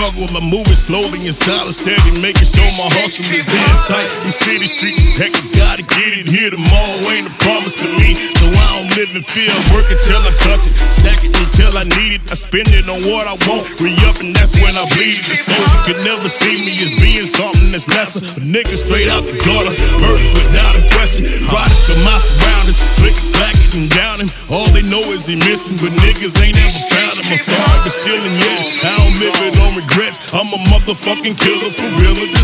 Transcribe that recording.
struggle, I'm moving slowly in silence, steady making sure my hustle is airtight. These city streets is hectic, gotta get it here tomorrow, ain't a promise to me. So I don't live in fear, I work until I touch it, stack it until I need it. I spend it on what I want, re-up and that's when I bleed it. The soldier could never see me as being something that's lesser. A nigga straight out the gutter, murdered without a question. Product of my surroundings, click it, clack it and down him. All they know is he missing, but niggas ain't ever found him. I'm sorry, but still in yet. I don't live it on regrets. I'm a motherfucking killer for real.